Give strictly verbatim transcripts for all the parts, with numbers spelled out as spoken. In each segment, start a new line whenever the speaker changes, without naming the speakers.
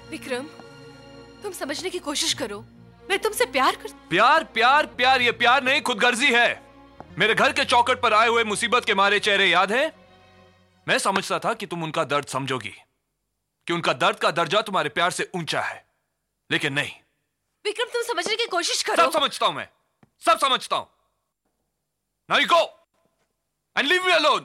विक्रम, तुम समझने की कोशिश करो, मैं तुमसे प्यार कर
प्यार प्यार प्यार ये प्यार नहीं, खुदगर्जी है। मेरे घर के चौखट पर आए हुए मुसीबत के मारे चेहरे याद है? मैं समझता था कि तुम उनका दर्द समझोगी, कि उनका दर्द का दर्जा तुम्हारे प्यार से ऊंचा है, लेकिन नहीं।
विक्रम, तुम समझने की कोशिश करो।
सब समझता हूं मैं, सब समझता हूं। Now you go and leave me alone.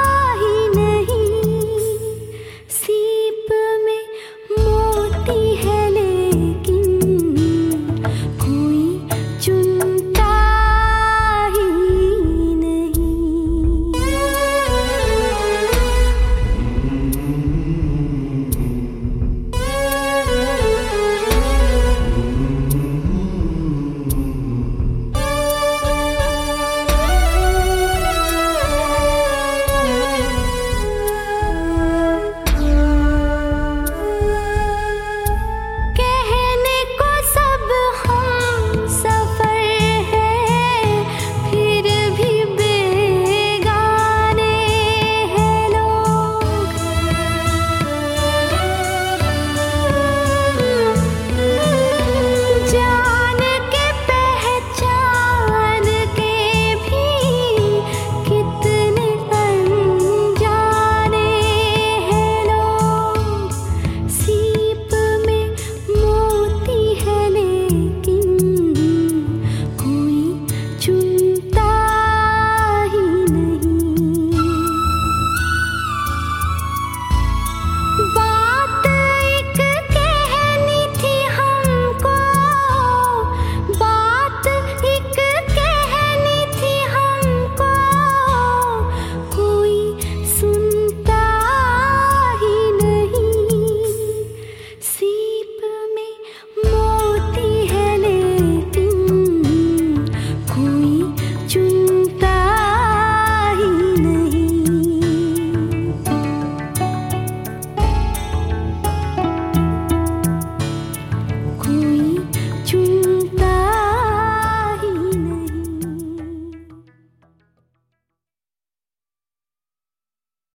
सीप में मोती है।